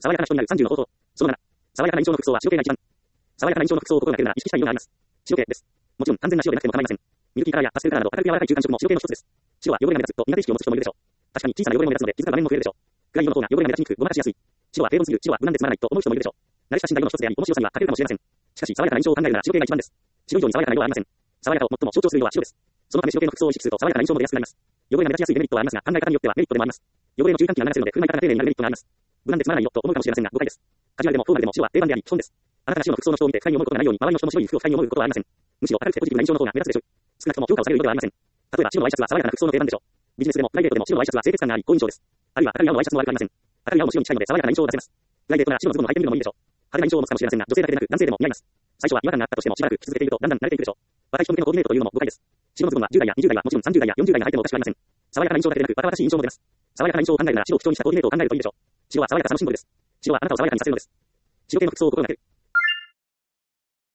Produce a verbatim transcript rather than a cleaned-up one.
爽やかな人になるさんじゅうの方法。そのなな。爽やかな印象の服装は白系が一番。爽やかな印象の服装を心がけるなら意識したい色があります。白系です。もちろん完全な白でなくても構いません。ミルキーカラーやパステルカラーなど明るく柔らかい中間色も白系の一つです。白は汚れが目立つと苦手意識を持つ人もいるでしょう。確かに小さな汚れも目立つので気づかぬ場面も増えるでしょう。暗い色の方が汚れが目立ちにくくごまかしやすい。白は平凡すぎる、白は無難でつまらないと思う人もいるでしょう。慣れ親しんだ色の一つであり、面白さには欠けるかもしれません。しかし爽やかな印象を考えるなら白系が一番です。白以上に爽やかな色はありません。爽やかを最も象徴する色は白です。そのため白系の服装を意識すると爽やかな印象も出やすくなります。汚れが目立ちやすいデメリットはありますが、考え方によってはメリットでもあります。汚れの注意喚起が流せるので、振る舞い方が丁寧になるメリットがあります。無難でつまらない色と思うかもしれませんが、誤解です。カジュアルでもフォーマルでも白は定番であり、基本です。あなたが白の服装の人を見て不快に思うことがないように、周りの人も白い服を不快に思うことはありません。むしろ明るくてポジティブな印象の方が目立つでしょう。少なくとも評価をされる色ではありません。例えば白のワイシャツは爽やかな服装の定番でしょう。ビジネスでもプライベートでも白のワイシャツは清潔感があり、好印象です。あるいは明るい青のワイシャツも悪くありません。明るい青も白に近いので爽やかな印象を出せます。プライベートなら白のズボンを履いてみるのもいいでしょう。派手な印象を持つかもしれませんが、女性だけでなく男性でも似合います。最初は違和感があったとしてもしばらく着続けているとだんだん慣れていくでしょう。若い人向けのコーディネートというのも誤解です。白のズボンはじゅう代やにじゅう代はもちろんさんじゅう代やよんじゅう代が履いてもおかしくありません。爽やかな印象だけでなく、バカバカしい印象も出ます。爽やかな印象を考えるなら白を基調にしたコーディネートを考えるといいでしょう。白は爽やかさのシンボルです。白はあなたを爽やかにさせるのです。白系の服装を心がける。